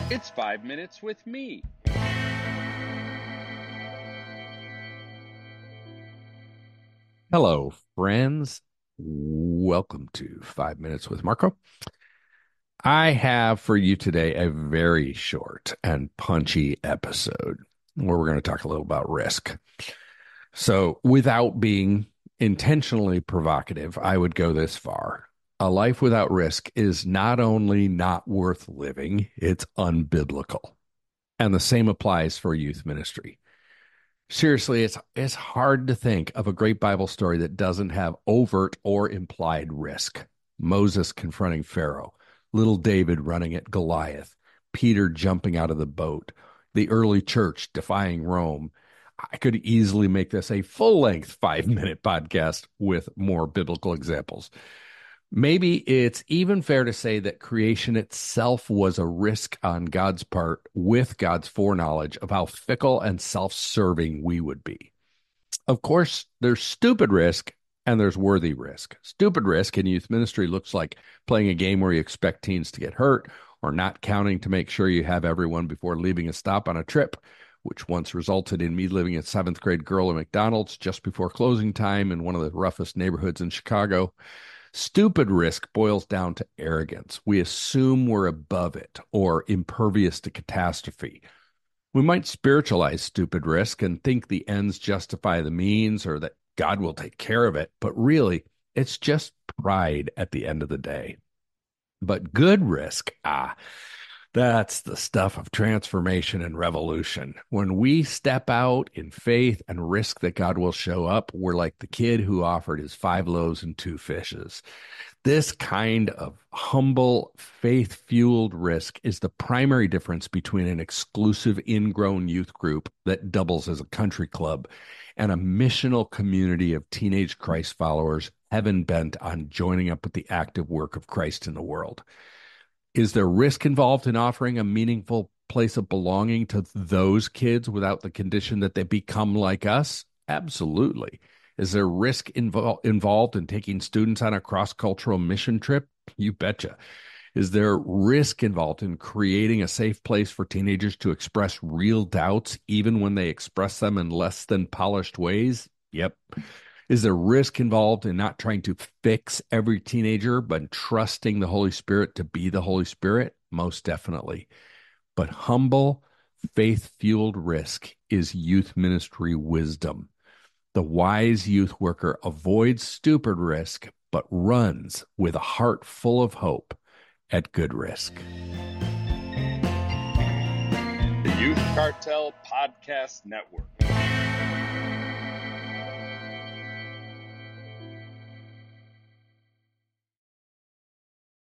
It's 5 minutes with me. Hello, friends. Welcome to 5 Minutes with Marco. I have for you today a very short and punchy episode where we're going to talk a little about risk. So, without being intentionally provocative, I would go this far. A life without risk is not only not worth living, it's unbiblical. And the same applies for youth ministry. Seriously, it's hard to think of a great Bible story that doesn't have overt or implied risk. Moses confronting Pharaoh, little David running at Goliath, Peter jumping out of the boat, the early church defying Rome. I could easily make this a full-length 5-minute podcast with more biblical examples. Maybe it's even fair to say that creation itself was a risk on God's part with God's foreknowledge of how fickle and self-serving we would be. Of course, there's stupid risk and there's worthy risk. Stupid risk in youth ministry looks like playing a game where you expect teens to get hurt or not counting to make sure you have everyone before leaving a stop on a trip, which once resulted in me living a seventh grade girl at McDonald's just before closing time in one of the roughest neighborhoods in Chicago. Stupid risk boils down to arrogance. We assume we're above it or impervious to catastrophe. We might spiritualize stupid risk and think the ends justify the means or that God will take care of it, but really, it's just pride at the end of the day. But good risk, that's the stuff of transformation and revolution. When we step out in faith and risk that God will show up, we're like the kid who offered his 5 loaves and 2 fishes. This kind of humble, faith-fueled risk is the primary difference between an exclusive ingrown youth group that doubles as a country club and a missional community of teenage Christ followers heaven-bent on joining up with the active work of Christ in the world. Is there risk involved in offering a meaningful place of belonging to those kids without the condition that they become like us? Absolutely. Is there risk involved in taking students on a cross-cultural mission trip? You betcha. Is there risk involved in creating a safe place for teenagers to express real doubts, even when they express them in less than polished ways? Yep. Is there risk involved in not trying to fix every teenager, but trusting the Holy Spirit to be the Holy Spirit? Most definitely. But humble, faith-fueled risk is youth ministry wisdom. The wise youth worker avoids stupid risk, but runs with a heart full of hope at good risk. The Youth Cartel Podcast Network.